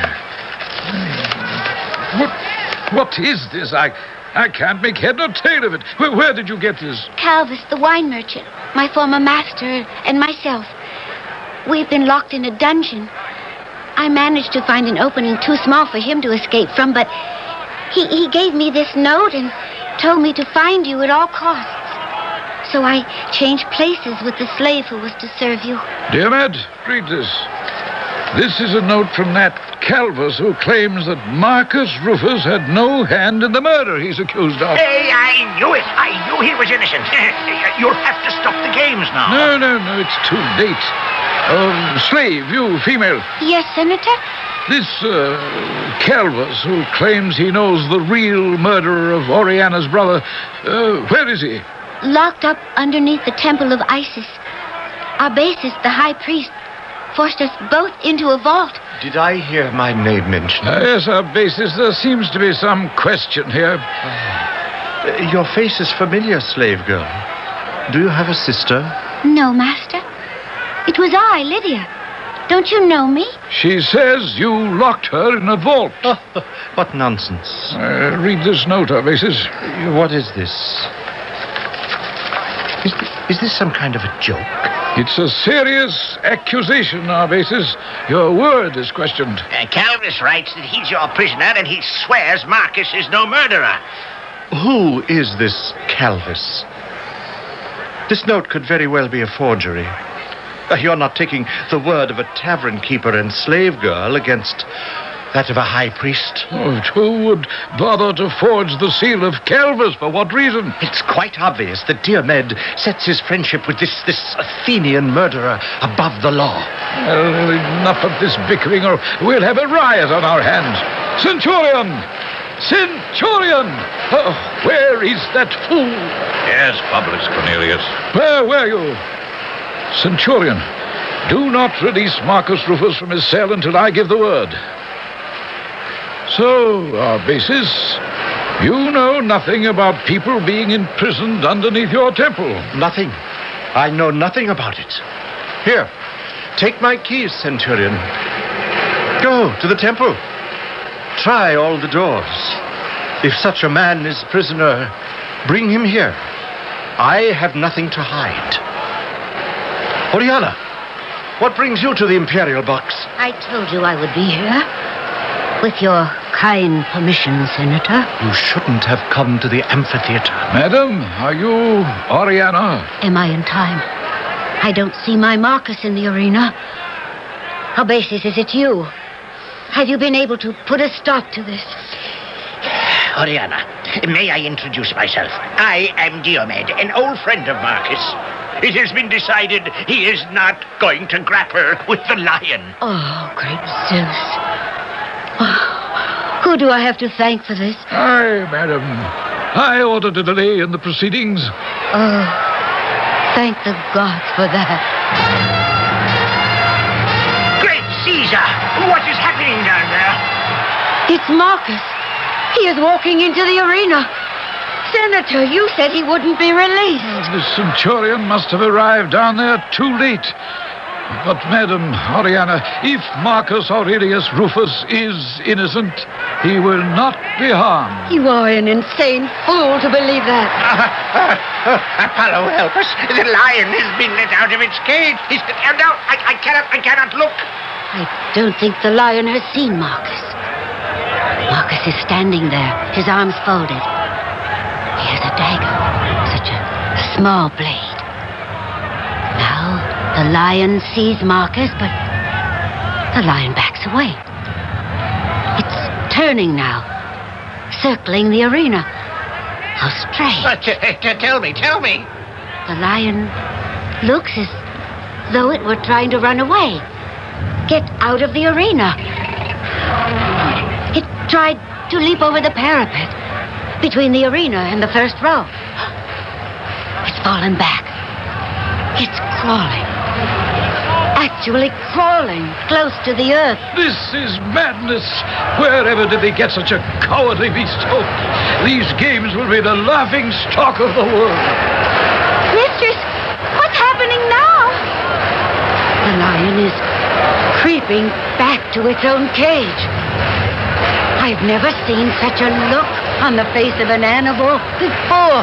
What is this? I can't make head nor tail of it. Where did you get this?
Calvis, the wine merchant, my former master, and myself. We've been locked in a dungeon. I managed to find an opening too small for him to escape from, but he gave me this note and told me to find you at all costs. So I changed places with the slave who was to serve you.
Dear Med, read this. This is a note from Nat Calvus, who claims that Marcus Rufus had no hand in the murder he's accused of.
Hey, I knew it. I knew he was innocent. You'll have to stop the games now.
No, it's too late. Slave, you female.
Yes, Senator?
This, Calvus, who claims he knows the real murderer of Oriana's brother, where is he?
Locked up underneath the temple of Isis. Arbaces, the high priest, forced us both into a vault.
Did I hear my name mentioned?
Yes, Arbaces, there seems to be some question here.
Your face is familiar, slave girl. Do you have a sister?
No, Master. It was I, Lydia. Don't you know me?
She says you locked her in a vault.
What nonsense.
Read this note, Arbaces.
What is this? Is this some kind of a joke?
It's a serious accusation, Arbaces. Your word is questioned.
Calvus writes that he's your prisoner and he swears Marcus is no murderer.
Who is this Calvus? This note could very well be a forgery. You're not taking the word of a tavern keeper and slave girl against that of a high priest?
Who would bother to forge the seal of Calvus? For what reason?
It's quite obvious that dear Med sets his friendship with this Athenian murderer above the law.
Well, enough of this bickering, or we'll have a riot on our hands. Centurion! Centurion! Oh, where is that fool?
Yes, Publius Cornelius.
Where were you? Centurion, do not release Marcus Rufus from his cell until I give the word. So, Arbaces, you know nothing about people being imprisoned underneath your temple?
Nothing. I know nothing about it. Here, take my keys, Centurion. Go to the temple. Try all the doors. If such a man is prisoner, bring him here. I have nothing to hide. Oriana, what brings you to the Imperial box?
I told you I would be here. With your kind permission, Senator.
You shouldn't have come to the amphitheater.
Madam, are you Oriana?
Am I in time? I don't see my Marcus in the arena. Arbaces, is it you? Have you been able to put a stop to this?
Oriana, may I introduce myself? I am Diomed, an old friend of Marcus. It has been decided he is not going to grapple with the lion.
Oh, great Zeus. Oh, who do I have to thank for this?
I, madam. I ordered a delay in the proceedings.
Oh, thank the gods for that.
Great Caesar! What is happening down there?
It's Marcus. He is walking into the arena. Senator, you said he wouldn't be released.
The Centurion must have arrived down there too late. But, Madam Oriana, if Marcus Aurelius Rufus is innocent, he will not be harmed.
You are an insane fool to believe that.
Apollo, help us. The lion has been let out of its cage. No, I cannot look.
I don't think the lion has seen Marcus. Marcus is standing there, his arms folded. He has a dagger, such a small blade. Now, the lion sees Marcus, but the lion backs away. It's turning now, circling the arena. How strange.
Tell me.
The lion looks as though it were trying to run away. Get out of the arena. It tried to leap over the parapet between the arena and the first row. It's fallen back. It's crawling. Actually crawling close to the earth.
This is madness. Wherever did they get such a cowardly beast? Oh, these games will be the laughing stock of the world.
Mistress, what's happening now?
The lion is creeping back to its own cage. I've never seen such a look on the face of an animal before.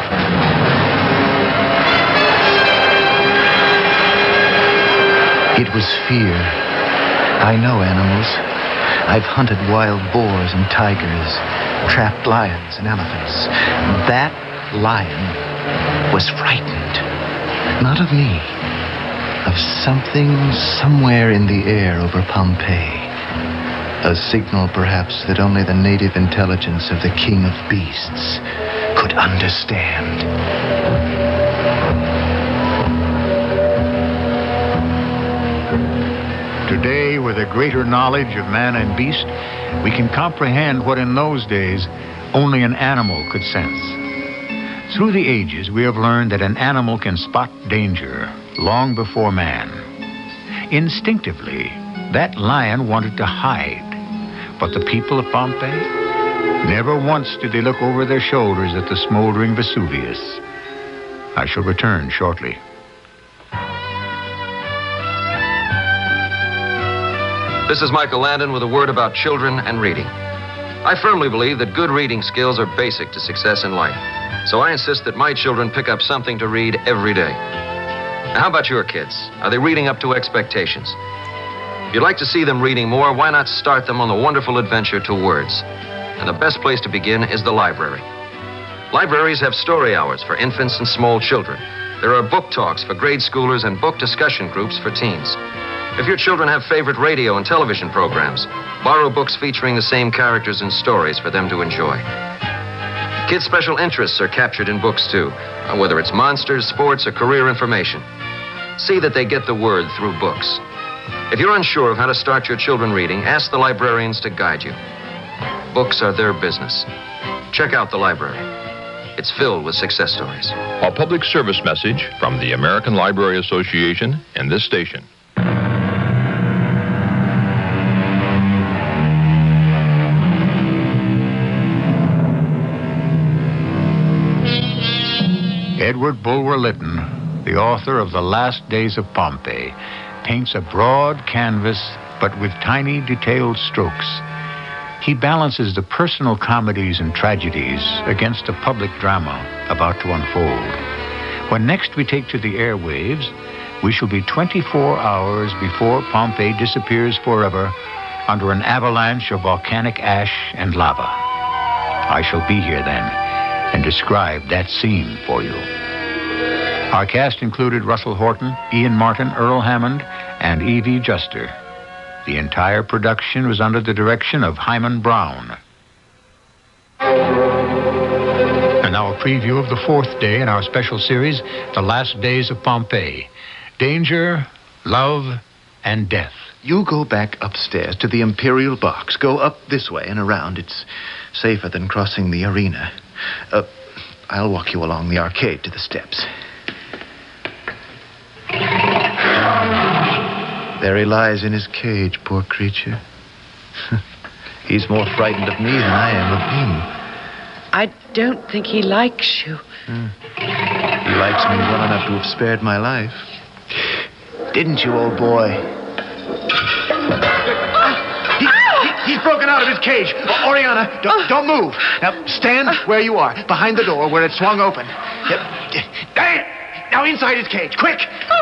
It was fear. I know animals. I've hunted wild boars and tigers, trapped lions and elephants. That lion was frightened. Not of me. Of something somewhere in the air over Pompeii. A signal, perhaps, that only the native intelligence of the King of Beasts could understand.
Today, with a greater knowledge of man and beast, we can comprehend what in those days only an animal could sense. Through the ages, we have learned that an animal can spot danger long before man. Instinctively, that lion wanted to hide. But the people of Pompeii, never once did they look over their shoulders at the smoldering Vesuvius. I shall return shortly.
This is Michael Landon with a word about children and reading. I firmly believe that good reading skills are basic to success in life. So I insist that my children pick up something to read every day. Now, how about your kids? Are they reading up to expectations? If you'd like to see them reading more, why not start them on the wonderful adventure to words? And the best place to begin is the library. Libraries have story hours for infants and small children. There are book talks for grade schoolers and book discussion groups for teens. If your children have favorite radio and television programs, borrow books featuring the same characters and stories for them to enjoy. Kids' special interests are captured in books, too, whether it's monsters, sports, or career information. See that they get the word through books. If you're unsure of how to start your children reading, ask the librarians to guide you. Books are their business. Check out the library. It's filled with success stories.
A public service message from the American Library Association and this station.
Edward Bulwer Lytton, the author of The Last Days of Pompeii, paints a broad canvas, but with tiny, detailed strokes. He balances the personal comedies and tragedies against the public drama about to unfold. When next we take to the airwaves, we shall be 24 hours before Pompeii disappears forever under an avalanche of volcanic ash and lava. I shall be here then and describe that scene for you. Our cast included Russell Horton, Ian Martin, Earl Hammond, and E.V. Juster. The entire production was under the direction of Hyman Brown. And now a preview of the fourth day in our special series, The Last Days of Pompeii. Danger, love, and death.
You go back upstairs to the Imperial Box. Go up this way and around. It's safer than crossing the arena. I'll walk you along the arcade to the steps. There he lies in his cage, poor creature. He's more frightened of me than I am of him.
I don't think he likes you.
He likes me well enough to have spared my life. Didn't you, old boy? He's broken out of his cage. Oriana, don't move. Now, stand where you are, behind the door where it swung open. Now, inside his cage, quick!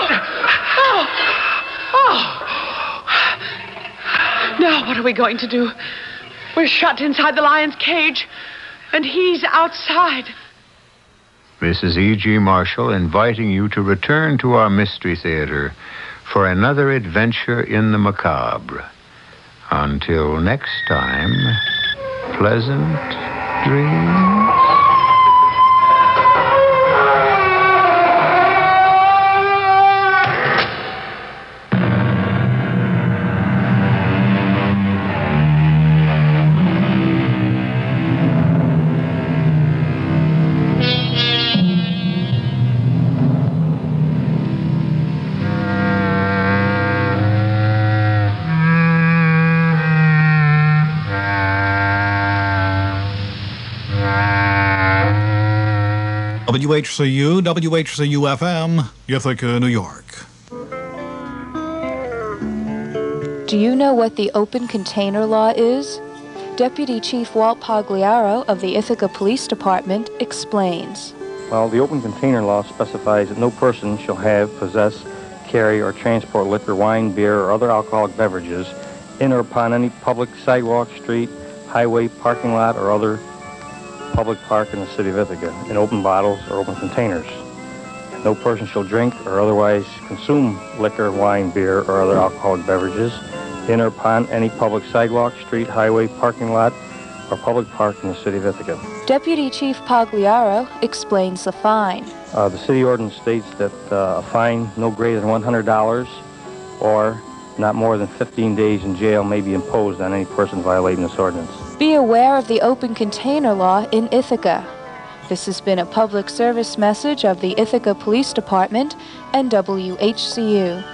Now what are we going to do? We're shut inside the lion's cage, and he's outside.
Mrs. E.G. Marshall inviting you to return to our Mystery Theater for another adventure in the macabre. Until next time, pleasant dreams.
WHCU, WHCU-FM, Ithaca, New York.
Do you know what the open container law is? Deputy Chief Walt Pagliaro of the Ithaca Police Department explains.
Well, the open container law specifies that no person shall have, possess, carry, or transport liquor, wine, beer, or other alcoholic beverages in or upon any public sidewalk, street, highway, parking lot, or other public park in the city of Ithaca, in open bottles or open containers. No person shall drink or otherwise consume liquor, wine, beer, or other alcoholic beverages in or upon any public sidewalk, street, highway, parking lot, or public park in the city of Ithaca.
Deputy Chief Pagliaro explains the fine.
The city ordinance states that a fine no greater than $100 or not more than 15 days in jail may be imposed on any person violating this ordinance.
Be aware of the open container law in Ithaca. This has been a public service message of the Ithaca Police Department and WHCU.